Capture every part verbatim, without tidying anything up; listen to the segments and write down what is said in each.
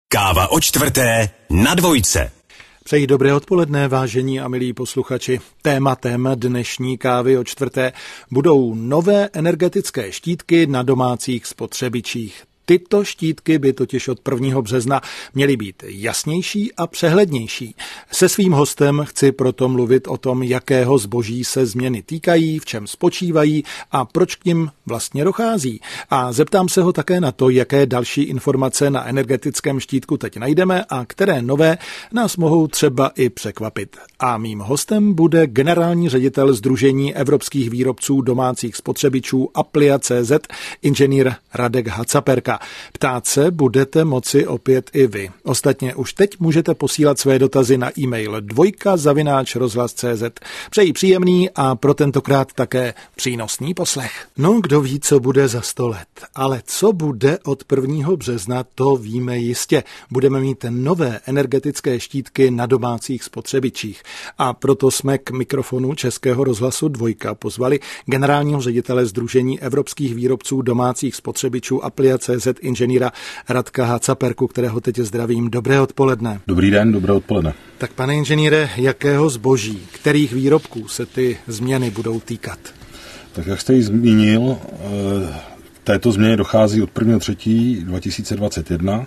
Káva o čtvrté na dvojce. Přeji dobré odpoledne, vážení a milí posluchači. Tématem dnešní kávy o čtvrté budou nové energetické štítky na domácích spotřebičích. Tyto štítky by totiž od prvního března měly být jasnější a přehlednější. Se svým hostem chci proto mluvit o tom, jakého zboží se změny týkají, v čem spočívají a proč k nim vlastně dochází. A zeptám se ho také na to, jaké další informace na energetickém štítku teď najdeme a které nové nás mohou třeba i překvapit. A mým hostem bude generální ředitel Sdružení evropských výrobců domácích spotřebičů Aplia tečka cé zet, inženýr Radek Hacaperka. Ptát se budete moci opět i vy. Ostatně už teď můžete posílat své dotazy na e-mail dvojka zavináč rozhlas tečka cé zet. Přeji příjemný a pro tentokrát také přínosný poslech. No, kdo ví, co bude za sto let. Ale co bude od prvního března, to víme jistě. Budeme mít nové energetické štítky na domácích spotřebičích. A proto jsme k mikrofonu Českého rozhlasu Dvojka pozvali generálního ředitele Sdružení evropských výrobců domácích spotřebičů Aplia tečka cé zet inženýra Radka Hacaperku, kterého teď zdravím. Dobré odpoledne. Dobrý den, dobré odpoledne. Tak pane inženýre, jakého zboží, kterých výrobků se ty změny budou týkat? Tak jak jste ji zmínil, k této změně dochází od prvního třetího dva tisíce dvacet jedna.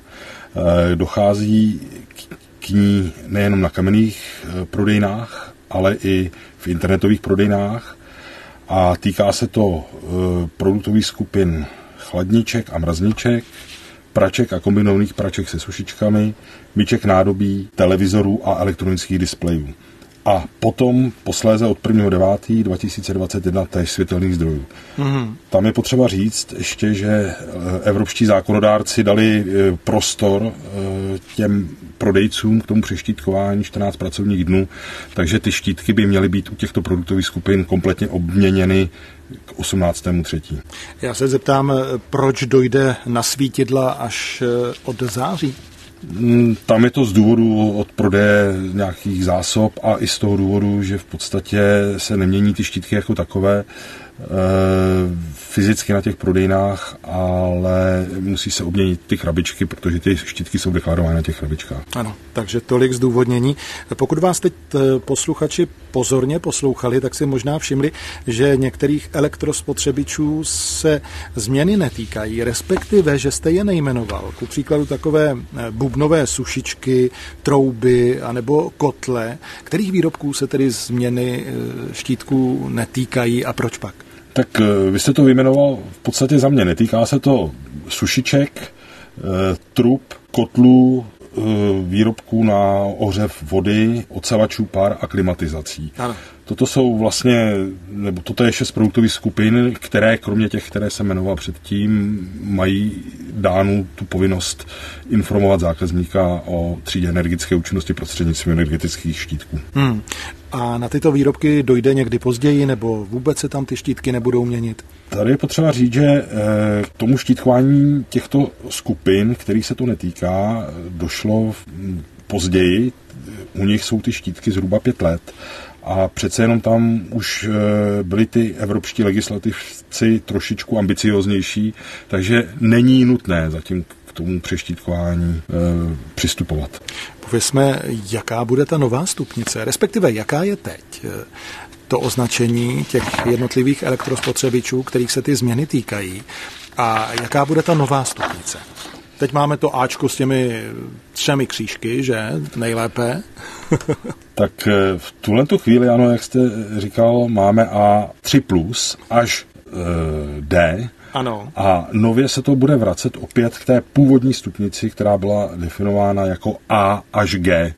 Dochází k ní nejenom na kamenných prodejnách, ale i v internetových prodejnách a týká se to produktových skupin chladniček a mrazniček, praček a kombinovaných praček se sušičkami, myček nádobí, televizorů a elektronických displejů. A potom posléze od prvního devátého dva tisíce dvacet jedna též světelných zdrojů. Mm. Tam je potřeba říct ještě, že evropští zákonodárci dali prostor těm prodejcům k tomu přeštítkování čtrnáct pracovních dnů, takže ty štítky by měly být u těchto produktových skupin kompletně obměněny k osmnáctému třetímu Já se zeptám, proč dojde na svítidla až od září? Tam je to z důvodu od prodeje nějakých zásob a i z toho důvodu, že v podstatě se nemění ty štítky jako takové fyzicky na těch prodejnách, ale musí se obměnit ty krabičky, protože ty štítky jsou deklarovány na těch krabičkách. Ano, takže tolik zdůvodnění. Pokud vás teď posluchači pozorně poslouchali, tak si možná všimli, že některých elektrospotřebičů se změny netýkají, respektive, že jste je nejmenoval. Ku příkladu takové bubnové sušičky, trouby anebo kotle. Kterých výrobků se tedy změny štítků netýkají a proč pak? Tak vy jste to vyjmenoval v podstatě za mě. Netýká se to sušiček, trub, kotlů, výrobků na ohřev vody, ocelačů pár a klimatizací. Ano. Toto jsou vlastně, nebo toto je šest produktových skupin, které kromě těch, které jsem jmenoval předtím, mají dánu tu povinnost informovat zákazníka o třídě energetické účinnosti prostřednictvím energetických štítků. Hmm. A na tyto výrobky dojde někdy později, nebo vůbec se tam ty štítky nebudou měnit? Tady je potřeba říct, že k tomu štítkování těchto skupin, kterých se to netýká, došlo později. U nich jsou ty štítky zhruba pět let. A přece jenom tam už byli ty evropští legislativci trošičku ambicioznější, takže není nutné zatím k tomu přeštítkování e, přistupovat. Povězme, jaká bude ta nová stupnice, respektive jaká je teď to označení těch jednotlivých elektrospotřebičů, kterých se ty změny týkají, a jaká bude ta nová stupnice? Teď máme to Ačko s těmi třemi křížky, že? Nejlépe. Tak v tuhletu chvíli, ano, jak jste říkal, máme A tři plus až e, D. Ano. A nově se to bude vracet opět k té původní stupnici, která byla definována jako A až G. E,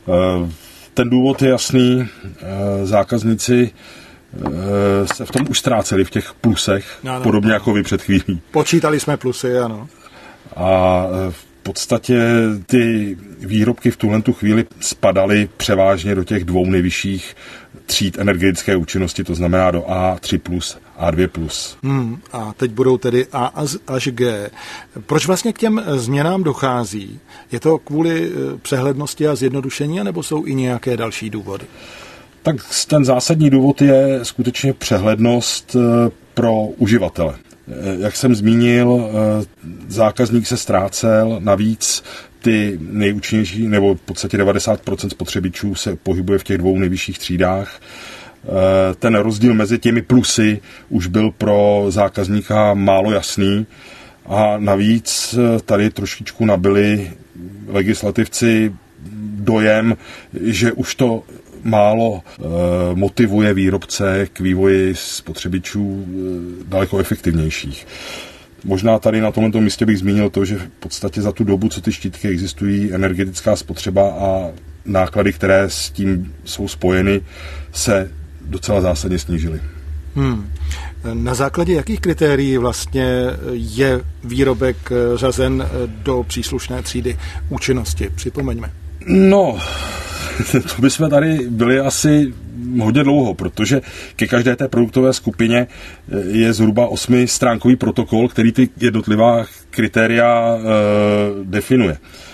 ten důvod je jasný. E, zákazníci e, se v tom už ztráceli v těch plusech, ano. Podobně jako vy před chvílí. Počítali jsme plusy, ano. A v podstatě ty výrobky v tuhletu chvíli spadaly převážně do těch dvou nejvyšších tříd energetické účinnosti, to znamená do A tři plus, A dva plus. Hmm, a teď budou tedy A až G. Proč vlastně k těm změnám dochází? Je to kvůli přehlednosti a zjednodušení, nebo jsou i nějaké další důvody? Tak ten zásadní důvod je skutečně přehlednost pro uživatele. Jak jsem zmínil, zákazník se ztrácel, navíc ty nejúčinnější, nebo v podstatě devadesát procent spotřebičů se pohybuje v těch dvou nejvyšších třídách. Ten rozdíl mezi těmi plusy už byl pro zákazníka málo jasný a navíc tady trošičku nabili legislativci dojem, že už to málo e, motivuje výrobce k vývoji spotřebičů e, daleko efektivnějších. Možná tady na tomto místě bych zmínil to, že v podstatě za tu dobu, co ty štítky existují, energetická spotřeba a náklady, které s tím jsou spojeny, se docela zásadně snížily. Hmm. Na základě jakých kritérií vlastně je výrobek řazen do příslušné třídy účinnosti? Připomeňme. No, to bychom tady byli asi hodně dlouho, protože ke každé té produktové skupině je zhruba osmistránkový protokol, který ty jednotlivá kritéria e, definuje.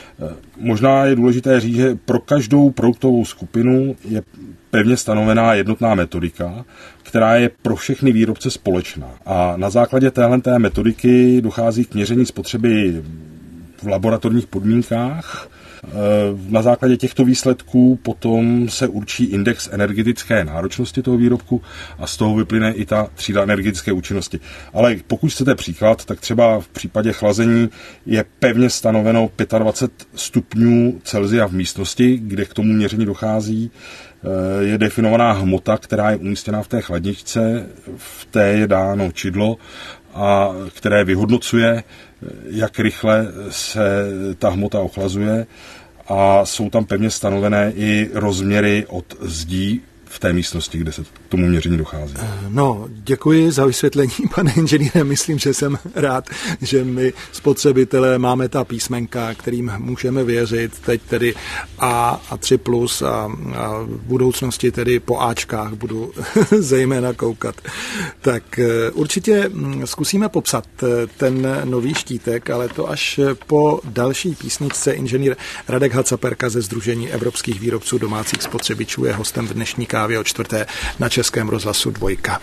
Možná je důležité říct, že pro každou produktovou skupinu je pevně stanovená jednotná metodika, která je pro všechny výrobce společná. A na základě téhleté metodiky dochází k měření spotřeby v laboratorních podmínkách. Na základě těchto výsledků potom se určí index energetické náročnosti toho výrobku a z toho vyplyne i ta třída energetické účinnosti. Ale pokud chcete příklad, tak třeba v případě chlazení je pevně stanoveno dvacet pět stupňů Celsia v místnosti, kde k tomu měření dochází. Je definovaná hmota, která je umístěná v té chladničce, v té je dáno čidlo, a které vyhodnocuje, jak rychle se ta hmota ochlazuje, a jsou tam pevně stanovené i rozměry od zdí v té místnosti, kde se k tomu měření dochází. No, děkuji za vysvětlení, pane inženýre. Myslím, že jsem rád, že my spotřebitelé máme ta písmenka, kterým můžeme věřit. Teď tedy A a tři plus a, a v budoucnosti tedy po Ačkách budu zejména koukat. Tak určitě zkusíme popsat ten nový štítek, ale to až po další písničce. Inženýr Radek Hacaperka ze Sdružení evropských výrobců domácích spotřebičů je hostem v dnešní Kávě o čtvrté na Českém rozhlasu Dvojka.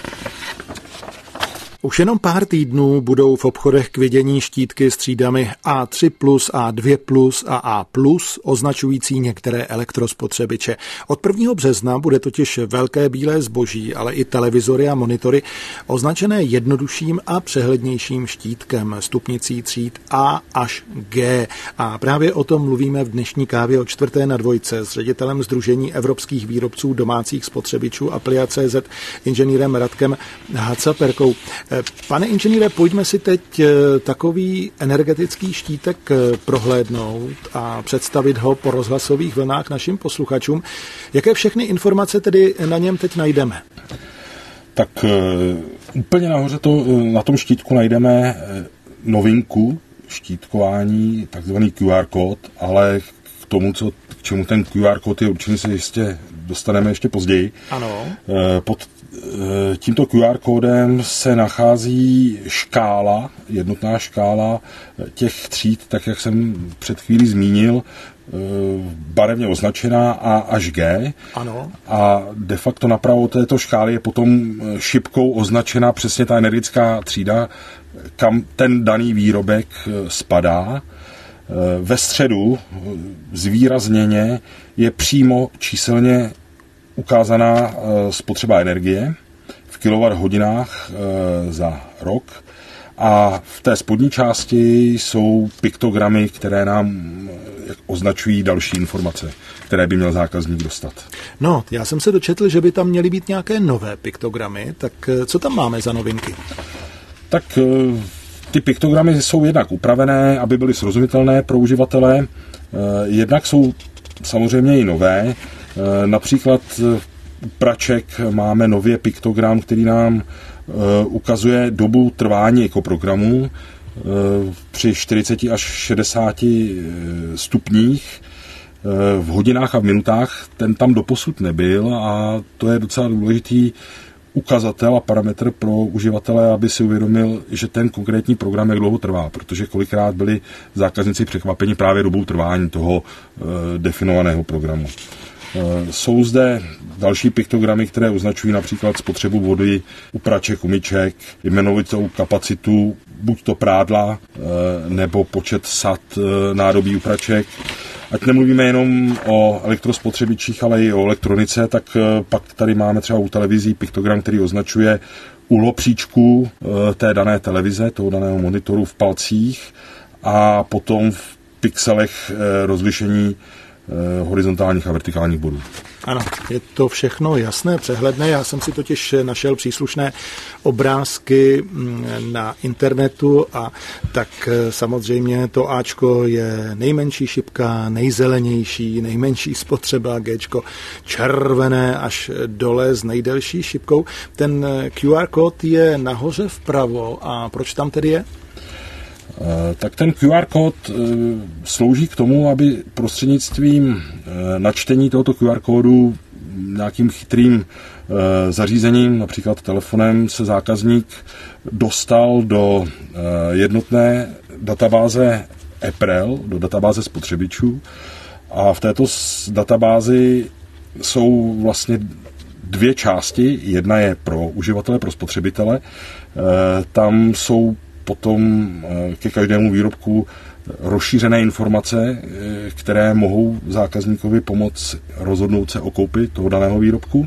Už jenom pár týdnů budou v obchodech k vidění štítky s třídami A tři plus, A dva plus a A plus, označující některé elektrospotřebiče. Od prvního března bude totiž velké bílé zboží, ale i televizory a monitory označené jednodušším a přehlednějším štítkem stupnicí tříd A až G. A právě o tom mluvíme v dnešní Kávě o čtvrté na Dvojce s ředitelem Sdružení evropských výrobců domácích spotřebičů Aplia tečka cé zet inženýrem Radkem Hacaperkou. Pane inženýre, pojďme si teď takový energetický štítek prohlédnout a představit ho po rozhlasových vlnách našim posluchačům. Jaké všechny informace tedy na něm teď najdeme? Tak úplně nahoře to, na tom štítku najdeme novinku štítkování, takzvaný Q R kód, ale k tomu, co, k čemu ten Q R kód je určený, se jistě dostaneme ještě později. Ano. Pod tímto Q R kódem se nachází škála, jednotná škála těch tříd, tak jak jsem před chvílí zmínil, barevně označená A až G. Ano. A de facto napravo této škály je potom šipkou označena přesně ta energetická třída, kam ten daný výrobek spadá. Ve středu zvýrazněně je přímo číselně ukázaná spotřeba energie v kilowatthodinách za rok a v té spodní části jsou piktogramy, které nám označují další informace, které by měl zákazník dostat. No, já jsem se dočetl, že by tam měly být nějaké nové piktogramy, tak co tam máme za novinky? Tak ty piktogramy jsou jednak upravené, aby byly srozumitelné pro uživatele, jednak jsou samozřejmě i nové. Například u praček máme nově piktogram, který nám ukazuje dobu trvání ekoprogramu při čtyřicet až šedesát stupních v hodinách a v minutách. Ten tam doposud nebyl a to je docela důležitý ukazatel a parametr pro uživatele, aby si uvědomil, že ten konkrétní program jak dlouho trvá, protože kolikrát byli zákazníci překvapeni právě dobou trvání toho definovaného programu. Jsou zde další piktogramy, které označují například spotřebu vody u praček, umyček, jmenovitou kapacitu buď to prádla, nebo počet sad, nádobí u praček. Ať nemluvíme jenom o elektrospotřebičích, ale i o elektronice, tak pak tady máme třeba u televizí piktogram, který označuje úhlopříčku té dané televize, toho daného monitoru v palcích a potom v pixelech rozlišení horizontálních a vertikálních bodů. Ano, je to všechno jasné, přehledné. Já jsem si totiž našel příslušné obrázky na internetu a tak samozřejmě to Ačko je nejmenší šipka, nejzelenější, nejmenší spotřeba, Gčko červené až dole s nejdelší šipkou. Ten Q R kód je nahoře vpravo a proč tam tedy je? Tak ten Q R kód slouží k tomu, aby prostřednictvím načtení tohoto Q R kódu nějakým chytrým zařízením, například telefonem, se zákazník dostal do jednotné databáze E P R E L, do databáze spotřebičů. A v této databázi jsou vlastně dvě části. Jedna je pro uživatele, pro spotřebitele. Tam jsou potom ke každému výrobku rozšířené informace, které mohou zákazníkovi pomoct rozhodnout se o koupi toho daného výrobku.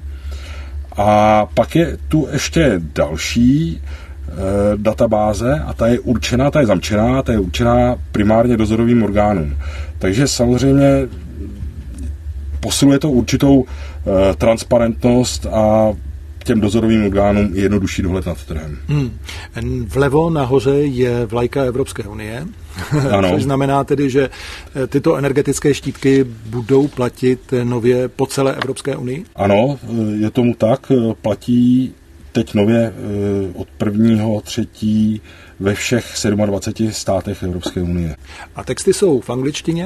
A pak je tu ještě další databáze a ta je určená, ta je zamčená, ta je určená primárně dozorovým orgánům. Takže samozřejmě posiluje to určitou transparentnost a těm dozorovým orgánům je jednodušší dohled nad trhem. Hmm. Vlevo nahoře je vlajka Evropské unie, ano. Což znamená tedy, že tyto energetické štítky budou platit nově po celé Evropské unii? Ano, je tomu tak. Platí teď nově od prvního třetího ve všech dvaceti sedmi státech Evropské unie. A texty jsou v angličtině?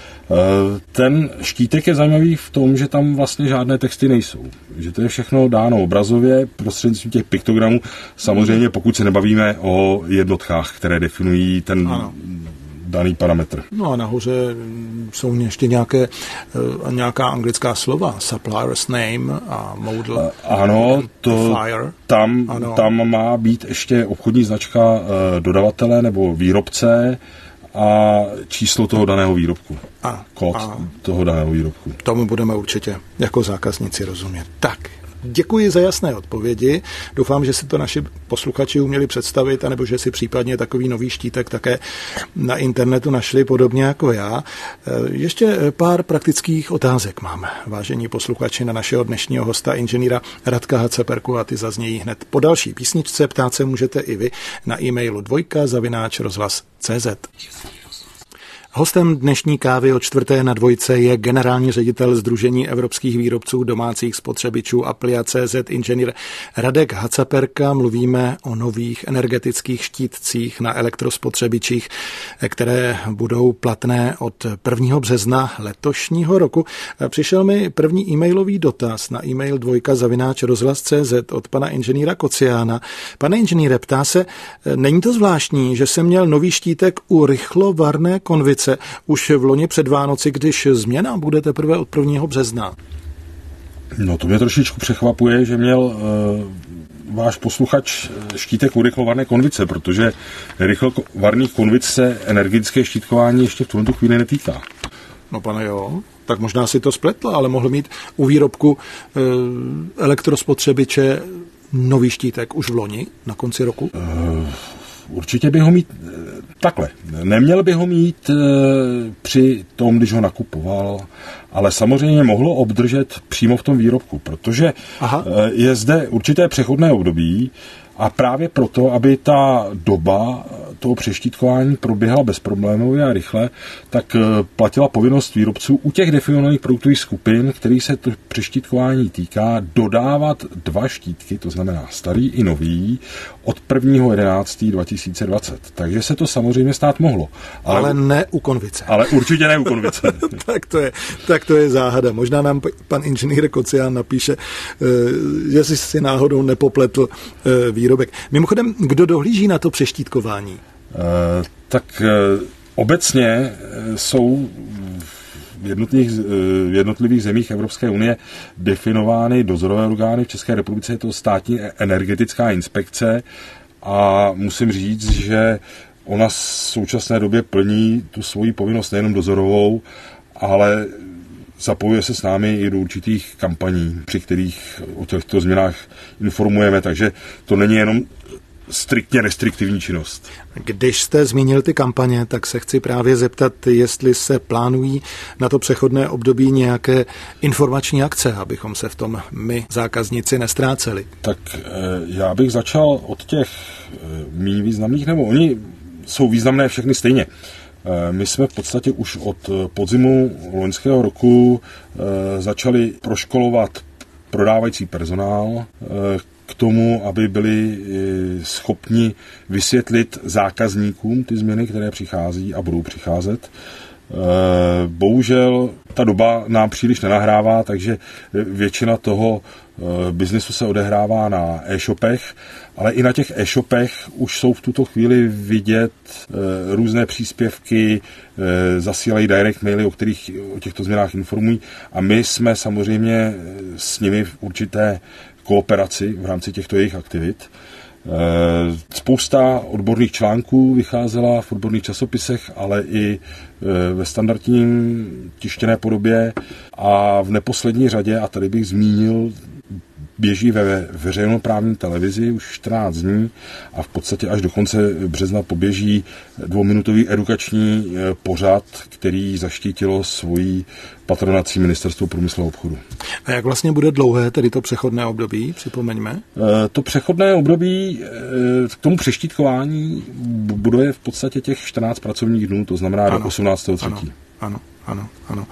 Ten štítek je zajímavý v tom, že tam vlastně žádné texty nejsou. Že to je všechno dáno obrazově prostřednictvím těch piktogramů. Samozřejmě pokud se nebavíme o jednotkách, které definují ten ano. daný parametr. No a nahoře jsou ještě nějaké, nějaká anglická slova. Supplier's name a model. Ano, to tam, ano. tam má být ještě obchodní značka dodavatele nebo výrobce a číslo toho daného výrobku. A, kód a toho daného výrobku. Tomu budeme určitě jako zákazníci rozumět. Tak, děkuji za jasné odpovědi. Doufám, že si to naši posluchači uměli představit, anebo že si případně takový nový štítek také na internetu našli, podobně jako já. Ještě pár praktických otázek máme, vážení posluchači, na našeho dnešního hosta, inženýra Radka Haceperku, a ty zaznějí hned po další písničce. Ptát se můžete i vy na e-mailu dvojka zavináč rozhlas tečka cé zet. Hostem dnešní kávy o čtvrté na dvojce je generální ředitel Sdružení evropských výrobců domácích spotřebičů Aplia tečka cé zet inženýr Radek Haceperka. Mluvíme o nových energetických štítcích na elektrospotřebičích, které budou platné od prvního března letošního roku. Přišel mi první e-mailový dotaz na e-mail dvojka zavináč rozhlas tečka cé zet od pana inženýra Kociána. Pane inženýre, ptá se, není to zvláštní, že jsem měl nový štítek u rychlovarné konvice už v loni před Vánoci, když změna bude teprve od prvního března? No to mě trošičku překvapuje, že měl uh, váš posluchač štítek u rychlovarné konvice, protože rychlovarných konvic se energetické štítkování ještě v tuto chvíli netýká. No pane jo, tak možná si to spletl, ale mohl mít u výrobku uh, elektrospotřebiče nový štítek už v loni, na konci roku? Uh, určitě by ho mít takhle. Neměl by ho mít e, při tom, když ho nakupoval, ale samozřejmě mohlo obdržet přímo v tom výrobku, protože Aha. e, je zde určité přechodné období a právě proto, aby ta doba toho přeštítkování proběhla bezproblémově a rychle, tak platila povinnost výrobců u těch definovaných produktových skupin, kterých se to přeštítkování týká, dodávat dva štítky, to znamená starý i nový, od prvního jedenáctého dva tisíce dvacet. Takže se to samozřejmě stát mohlo. Ale, ale ne u konvice. Ale určitě ne u konvice. tak, to je, tak to je záhada. Možná nám pan inženýr Kocián napíše, že si si náhodou nepopletl výrobek. Mimochodem, kdo dohlíží na to přeštítkování? Uh, tak uh, obecně jsou v jednotlivých, v jednotlivých zemích Evropské unie definovány dozorové orgány. V České republice je to státní energetická inspekce a musím říct, že ona v současné době plní tu svoji povinnost nejenom dozorovou, ale zapojuje se s námi i do určitých kampaní, při kterých o těchto změnách informujeme, takže to není jenom striktně restriktivní činnost. Když jste zmínil ty kampaně, tak se chci právě zeptat, jestli se plánují na to přechodné období nějaké informační akce, abychom se v tom my, zákazníci, nestráceli. Tak já bych začal od těch méně významných, nebo oni jsou významné všechny stejně. My jsme v podstatě už od podzimu loňského roku začali proškolovat prodávající personál k tomu, aby byli schopni vysvětlit zákazníkům ty změny, které přichází a budou přicházet. Bohužel ta doba nám příliš nenahrává, takže většina toho biznesu se odehrává na e-shopech, ale i na těch e-shopech už jsou v tuto chvíli vidět různé příspěvky, zasílají direct maily, o kterých o těchto změnách informují, a my jsme samozřejmě s nimi v určité kooperaci v rámci těchto jejich aktivit. Spousta odborných článků vycházela v odborných časopisech, ale i ve standardním tištěné podobě, a v neposlední řadě, a tady bych zmínil, běží ve veřejnoprávní televizi už čtrnáct dní a v podstatě až do konce března poběží dvouminutový edukační pořad, který zaštítilo svojí patronací Ministerstvo průmyslu a obchodu. A jak vlastně bude dlouhé tedy to přechodné období, připomeňme? To přechodné období k tomu přeštítkování bude v podstatě těch čtrnáct pracovních dnů, to znamená ano, do osmnáctého třetího Ano, ano, ano.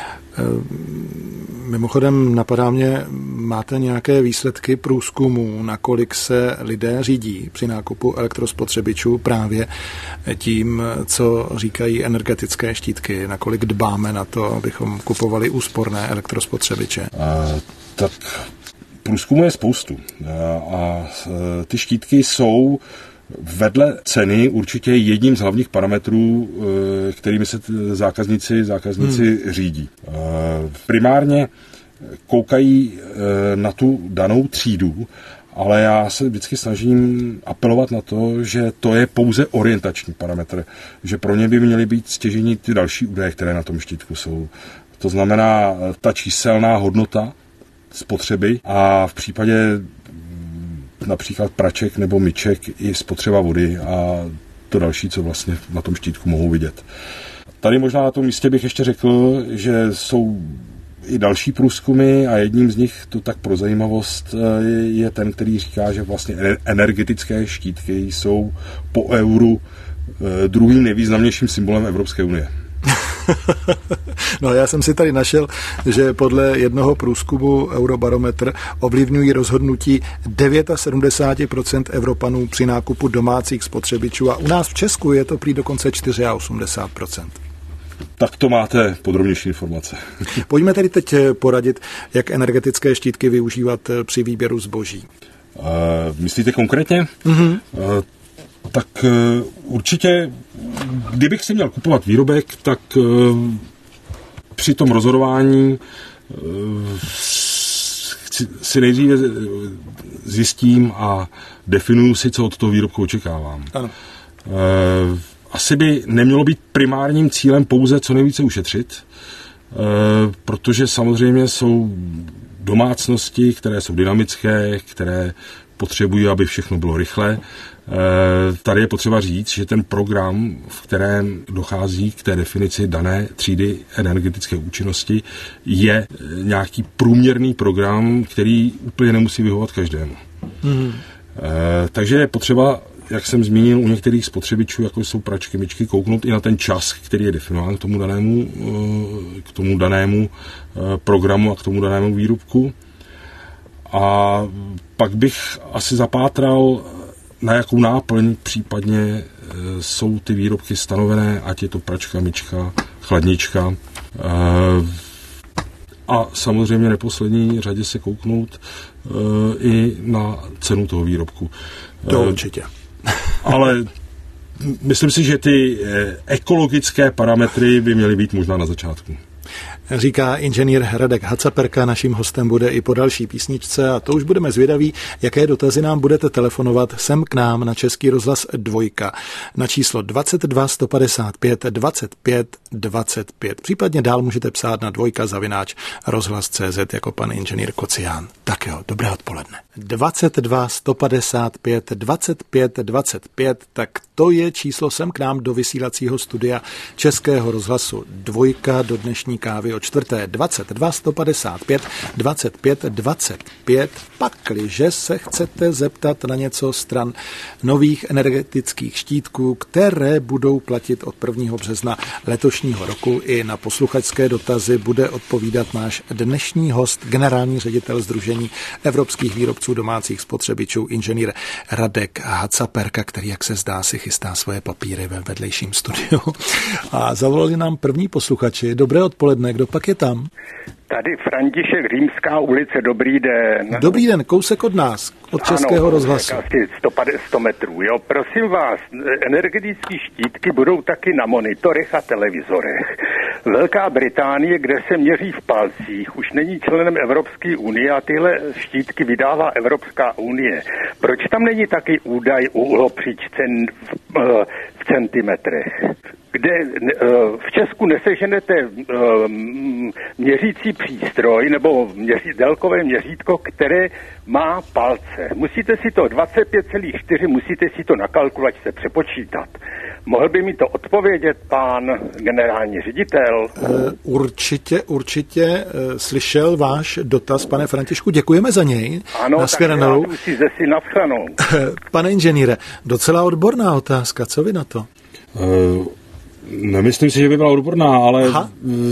Mimochodem napadá mě, máte nějaké výsledky průzkumů, nakolik se lidé řídí při nákupu elektrospotřebičů právě tím, co říkají energetické štítky, nakolik dbáme na to, abychom kupovali úsporné elektrospotřebiče? A, tak průzkumů je spoustu a, a ty štítky jsou vedle ceny určitě jedním z hlavních parametrů, kterými se zákazníci, zákazníci hmm. řídí. Primárně koukají na tu danou třídu, ale já se vždycky snažím apelovat na to, že to je pouze orientační parametr, že pro ně by měly být stěžení ty další údaje, které na tom štítku jsou. To znamená ta číselná hodnota spotřeby a v případě například praček nebo myček i spotřeba vody a to další, co vlastně na tom štítku mohou vidět. Tady možná na tom místě bych ještě řekl, že jsou i další průzkumy a jedním z nich, to tak pro zajímavost, je ten, který říká, že vlastně energetické štítky jsou po euru druhým nejvýznamnějším symbolem Evropské unie. No, já jsem si tady našel, že podle jednoho průzkumu Eurobarometr ovlivňují rozhodnutí sedmdesát devět procent Evropanů při nákupu domácích spotřebičů a u nás v Česku je to prý dokonce osmdesát čtyři procent. Tak to máte podrobnější informace. Pojďme tedy teď poradit, jak energetické štítky využívat při výběru zboží. Uh, myslíte konkrétně? Mm-hmm. Uh, tak uh, určitě, kdybych si měl kupovat výrobek, tak uh, při tom rozhodování uh, si nejdříve zjistím a definuju si, co od toho výrobku očekávám. Ano. Uh, asi by nemělo být primárním cílem pouze co nejvíce ušetřit, uh, protože samozřejmě jsou domácnosti, které jsou dynamické, které potřebují, aby všechno bylo rychle. Tady je potřeba říct, že ten program, v kterém dochází k té definici dané třídy energetické účinnosti, je nějaký průměrný program, který úplně nemusí vyhovovat každému. Mm. Takže je potřeba, jak jsem zmínil, u některých spotřebičů, jako jsou pračky, myčky, kouknout i na ten čas, který je definován k tomu danému, k tomu danému programu a k tomu danému výrobku. A pak bych asi zapátral, na jakou náplň případně jsou ty výrobky stanovené, ať je to pračka, myčka, chladnička. A samozřejmě neposlední řadě se kouknout i na cenu toho výrobku. To určitě. Ale myslím si, že ty ekologické parametry by měly být možná na začátku. Říká inženýr Radek Hacaperka, naším hostem bude i po další písničce a to už budeme zvědaví, jaké dotazy nám budete telefonovat sem k nám na Český rozhlas dvojka na číslo dvacet dva sto padesát pět dvacet pět dvacet pět. Případně dál můžete psát na dvojka zavináč rozhlas tečka cé zet jako pan inženýr Kocián. Tak jo, dobré odpoledne. dvacet dva sto padesát pět dvacet pět dvacet pět, tak to je číslo sem k nám do vysílacího studia Českého rozhlasu dvojka do dnešní kávy o čtvrté. Dvacet dva sto padesát pět dvacet pět dvacet pět. Pakliže se chcete zeptat na něco stran nových energetických štítků, které budou platit od prvního března letošního roku, i na posluchačské dotazy bude odpovídat náš dnešní host, generální ředitel Sdružení evropských výrobců domácích spotřebičů, inženýr Radek Hacaperka, který, jak se zdá, si chystá svoje papíry ve vedlejším studiu. A zavolali nám první posluchači. Dobré odpoledne, kdo pak je tam? Tady František, Římská ulice, dobrý den. Dobrý den, kousek od nás, od Českého ano, rozhlasu. Asi sto metrů, jo. Prosím vás, energetické štítky budou taky na monitorech a televizorech. Velká Británie, kde se měří v palcích, už není členem Evropské unie a tyhle štítky vydává Evropská unie. Proč tam není taky údaj úhlopříčce v centimetrech? Kde v Česku neseženete měřící přístroj nebo měří, délkové měřítko, které má palce. Musíte si to dvacet pět celá čtyři, musíte si to na kalkulačce přepočítat. Mohl by mi to odpovědět pán generální ředitel? Určitě, určitě slyšel váš dotaz, pane Františku, děkujeme za něj. Ano, tak já si zesi nashranou. Pane inženýre, docela odborná otázka, co vy na to? Uh... Nemyslím si, že by byla odborná, ale Aha.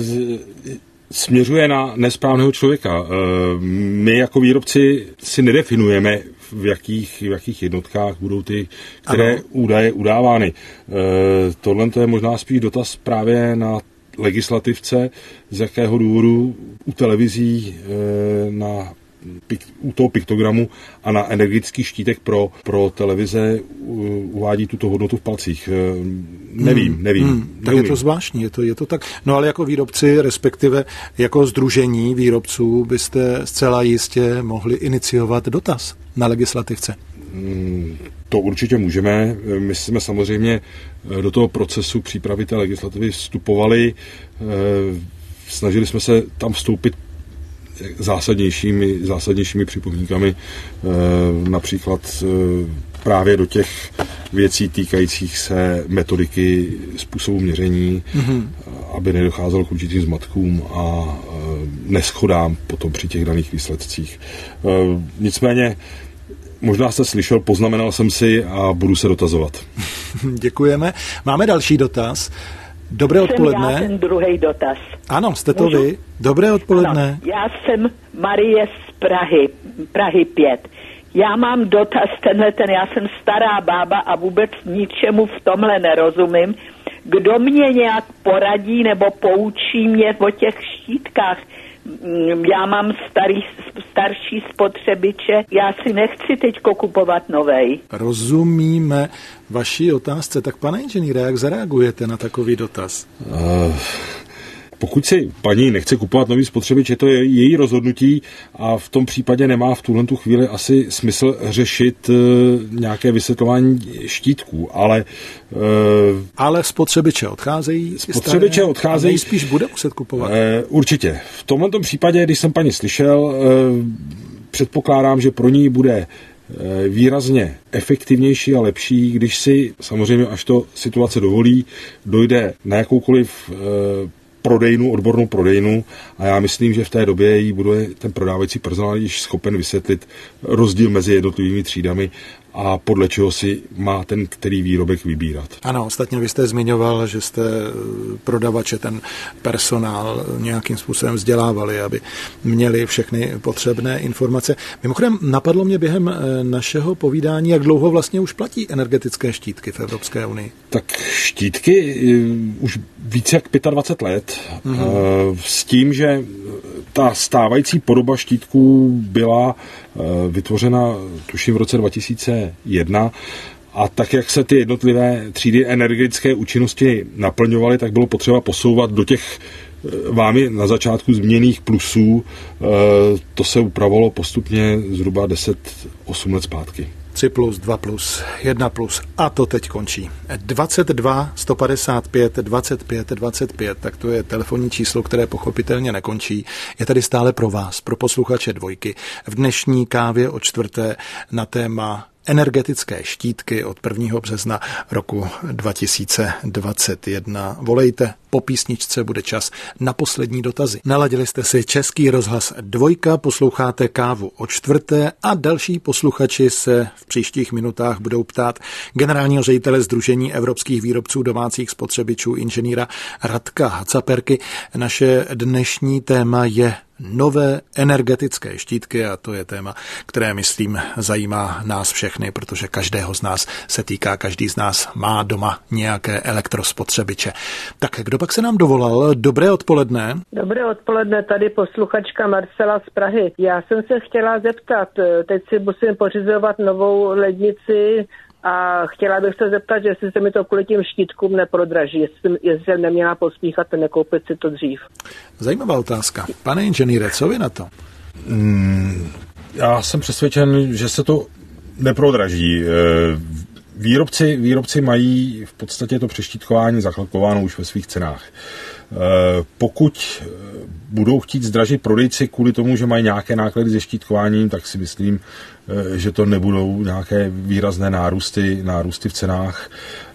směřuje na nesprávného člověka. My jako výrobci si nedefinujeme, v jakých, v jakých jednotkách budou ty, které ano. údaje udávány. Tohle je možná spíš dotaz právě na legislativce, z jakého důvodu u televizí na u toho piktogramu a na energetický štítek pro, pro televize uvádí tuto hodnotu v palcích. Nevím, hmm, nevím. Hmm, tak je to zvláštní, je to, je to tak. No ale jako výrobci, respektive jako sdružení výrobců, byste zcela jistě mohli iniciovat dotaz na legislativce. Hmm, to určitě můžeme. My jsme samozřejmě do toho procesu přípravy té legislativy vstupovali. Snažili jsme se tam vstoupit zásadnějšími, zásadnějšími připomínkami, například právě do těch věcí týkajících se metodiky způsobu měření, mm-hmm. aby nedocházelo k určitým zmatkům a neschodám potom při těch daných výsledcích. Nicméně, možná jste slyšel, poznamenal jsem si a budu se dotazovat. Děkujeme. Máme další dotaz. Dobré jsem odpoledne. Já ten druhý dotaz. Ano, jste to Můžu? vy. Dobré odpoledne. Ano, já jsem Marie z Prahy, Prahy pět. Já mám dotaz, tenhle ten, já jsem stará bába a vůbec ničemu v tomhle nerozumím. Kdo mě nějak poradí nebo poučí mě o těch štítkách? Já mám starý, starší spotřebiče, já si nechci teďko kupovat novej. Rozumíme vaší otázce. Tak pane inženýre, jak zareagujete na takový dotaz? Uh, pokud si paní nechce kupovat nový spotřebič, je to její rozhodnutí a v tom případě nemá v tuhle tu chvíli asi smysl řešit uh, nějaké vysvětlování štítků, ale... Uh, ale spotřebiče odcházejí? Spotřebiče staré, odcházejí... Nejspíš bude muset kupovat. Uh, určitě. V tomhle případě, když jsem paní slyšel, uh, předpokládám, že pro ní bude výrazně efektivnější a lepší, když si samozřejmě, až to situace dovolí, dojde na jakoukoliv e, prodejnu, odbornou prodejnu a já myslím, že v té době jí bude ten prodávající personál již schopen vysvětlit rozdíl mezi jednotlivými třídami a podle čeho si má ten který výrobek vybírat. Ano, ostatně vy jste zmiňoval, že jste prodavače, ten personál nějakým způsobem vzdělávali, aby měli všechny potřebné informace. Mimochodem, napadlo mě během našeho povídání, jak dlouho vlastně už platí energetické štítky v Evropské unii. Tak štítky už více jak dvacet pět let, mm-hmm. s tím, že ta stávající podoba štítků byla vytvořena tuším v roce dva tisíce jedna a tak, jak se ty jednotlivé třídy energetické účinnosti naplňovaly, tak bylo potřeba posouvat do těch vámi na začátku zmíněných plusů, to se upravilo postupně zhruba deset osm let zpátky. tři plus, dva plus, jedna plus a to teď končí. dvacet dva sto padesát pět dvacet pět dvacet pět, tak to je telefonní číslo, které pochopitelně nekončí. Je tady stále pro vás, pro posluchače Dvojky, v dnešní kávě o čtvrté na téma energetické štítky od prvního března roku dva tisíce dvacet jedna. Volejte, po písničce bude čas na poslední dotazy. Naladili jste si Český rozhlas Dvojka, posloucháte kávu o čtvrté a další posluchači se v příštích minutách budou ptát generálního ředitele Sdružení evropských výrobců domácích spotřebičů inženýra Radka Hacaperky. Naše dnešní téma je nové energetické štítky a to je téma, které, myslím, zajímá nás všechny, protože každého z nás se týká, každý z nás má doma nějaké elektrospotřebiče. Tak kdo pak se nám dovolal? Dobré odpoledne. Dobré odpoledne, tady posluchačka Marcela z Prahy. Já jsem se chtěla zeptat, teď si musím pořizovat novou lednici a chtěla bych se zeptat, jestli se mi to kvůli tím štítkům neprodraží, jestli, jestli jsem neměla pospíchat a nekoupit si to dřív. Zajímavá otázka. Pane inženýre, co vy na to? Hmm, já jsem přesvědčen, že se to neprodraží. Výrobci, výrobci mají v podstatě to přeštítkování zakalkulováno už ve svých cenách. Pokud budou chtít zdražit prodejci kvůli tomu, že mají nějaké náklady se štítkováním, tak si myslím, že to nebudou nějaké výrazné nárůsty, nárůsty v cenách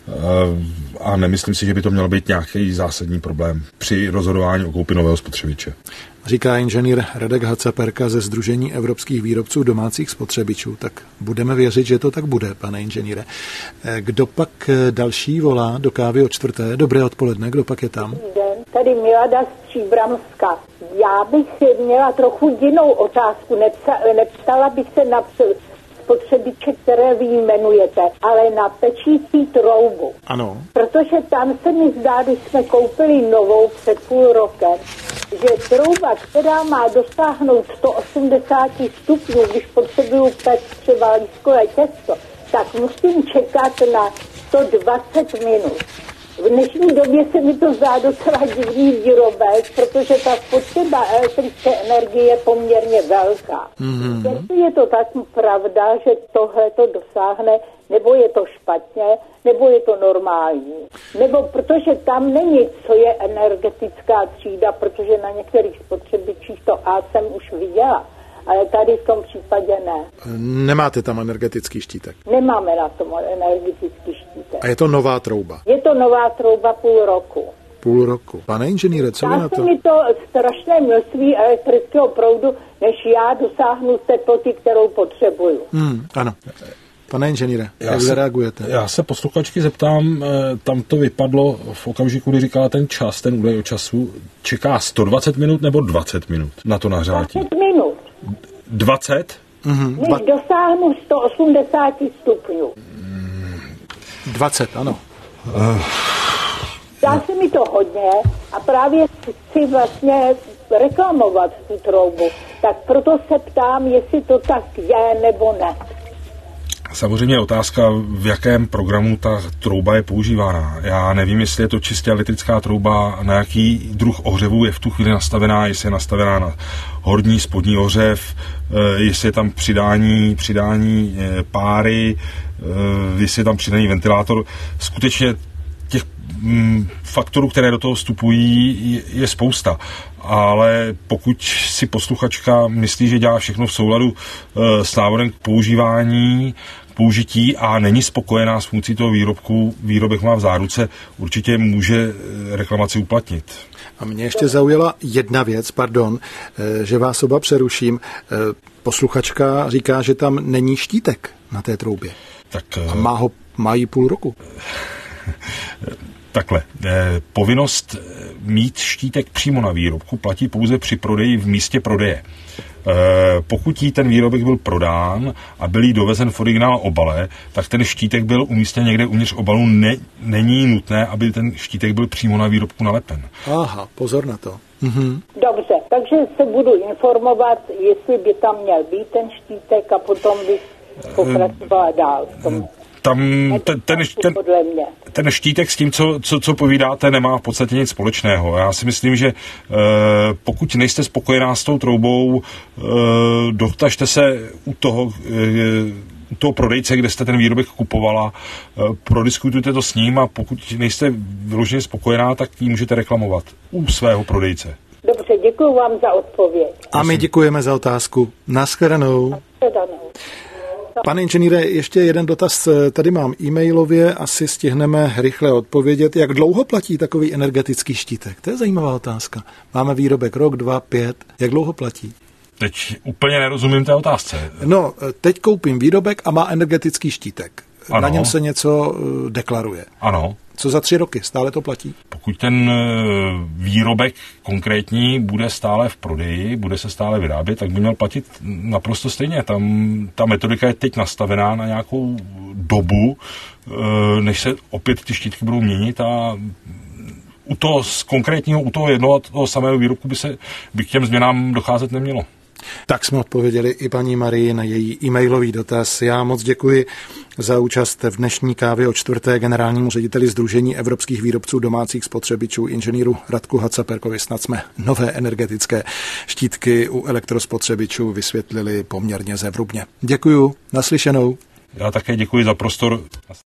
a nemyslím si, že by to měl být nějaký zásadní problém při rozhodování o koupi nového spotřebiče. Říká inženýr Radek Hacaperka ze Sdružení evropských výrobců domácích spotřebičů. Tak budeme věřit, že to tak bude, pane inženýre. Kdo pak další volá do kávy o čtvrté? Dobré odpoledne, kdo pak je tam? Dobrý den, tady Milada z Příbramska. Já bych měla trochu jinou otázku. Nepsa, neptala bych se na spotřebiče, které vy jmenujete, ale na pečící troubu. Ano. Protože tam se mi zdá, když jsme koupili novou před půl rokem, že trouba, která má dosáhnout sto osmdesát stupňů, když potřebuju pect třeba lískové těsto, tak musím čekat na sto dvacet minut. V dnešní době se mi to zdá docela divný výrobek, protože ta spotřeba elektrické energie je poměrně velká. Mm-hmm. Jestli je to tak pravda, že tohle to dosáhne, nebo je to špatně, nebo je to normální. Nebo protože tam není, co je energetická třída, protože na některých spotřebičích to A jsem už viděla. Ale tady v tom případě ne. Nemáte tam energetický štítek? Nemáme na tom energetický štítek. A je to nová trouba? Je to nová trouba půl roku. Půl roku. Pane inženýre, co vy na to? Dá se mi to strašné množství elektrického proudu, než já dosáhnu teploty, kterou potřebuju. Hmm, ano. Pane inženýre, jak zareagujete? Já se posluchačky zeptám, tam to vypadlo v okamžiku, kdy říkala ten čas, ten údaj o času, čeká sto dvacet minut nebo dvacet minut na to nahřátí? dvacet minut. dvacet? Mm-hmm. Než dosáhnu sto osmdesát stupňů. dvacet, ano. Uh, Dá se mi to hodně a právě chci vlastně reklamovat tu troubu. Tak proto se ptám, jestli to tak je nebo ne. Samozřejmě je otázka, v jakém programu ta trouba je používána. Já nevím, jestli je to čistě elektrická trouba, na jaký druh ohřevu je v tu chvíli nastavená, jestli je nastavená na horní, spodní ohřev, jestli je tam přidání, přidání páry, jestli je tam přidaný ventilátor. Skutečně těch faktorů, které do toho vstupují, je spousta. Ale pokud si posluchačka myslí, že dělá všechno v souladu s návodem k používání, k použití a není spokojená s funkcí toho výrobku, výrobek má v záruce, určitě může reklamaci uplatnit. A mě ještě zaujala jedna věc, pardon, že vás oba přeruším. Posluchačka říká, že tam není štítek na té troubě. Tak, a má ho, má jí půl roku. Takhle, eh, povinnost mít štítek přímo na výrobku platí pouze při prodeji v místě prodeje. Eh, pokud jí ten výrobek byl prodán a byl jí dovezen v originál obale, tak ten štítek byl umístěn někde uvnitř obalu. Ne, není nutné, aby ten štítek byl přímo na výrobku nalepen. Aha, pozor na to. Mhm. Dobře, takže se budu informovat, jestli by tam měl být ten štítek a potom bych pokračovala dál v tom. tam ten, ten, ten, ten štítek s tím, co, co, co povídáte, nemá v podstatě nic společného. Já si myslím, že uh, pokud nejste spokojená s tou troubou, uh, dotažte se u toho, uh, u toho prodejce, kde jste ten výrobek kupovala, uh, prodiskutujte to s ním a pokud nejste vyloženě spokojená, tak ji můžete reklamovat u svého prodejce. Dobře, děkuji vám za odpověď. A my děkujeme za otázku. Naschledanou. Naschledanou. Pane inženýre, ještě jeden dotaz tady mám e-mailově, asi stihneme rychle odpovědět. Jak dlouho platí takový energetický štítek? To je zajímavá otázka. Máme výrobek rok, dva, pět. Jak dlouho platí? Teď úplně nerozumím té otázce. No, teď koupím výrobek a má energetický štítek. Ano. Na něm se něco deklaruje. Ano. Co za tři roky? Stále to platí? Pokud ten výrobek konkrétní bude stále v prodeji, bude se stále vyrábět, tak by měl platit naprosto stejně. Tam ta metodika je teď nastavená na nějakou dobu, než se opět ty štítky budou měnit a u toho konkrétního, u toho jednoho toho samého výrobku by se by k těm změnám docházet nemělo. Tak jsme odpověděli i paní Marii na její e-mailový dotaz. Já moc děkuji za účast v dnešní kávě o čtvrté generálnímu řediteli Sdružení evropských výrobců domácích spotřebičů inženýru Radku Hacaperkovi. Snad jsme nové energetické štítky u elektrospotřebičů vysvětlili poměrně zevrubně. Děkuju, naslyšenou. Já také děkuji za prostor.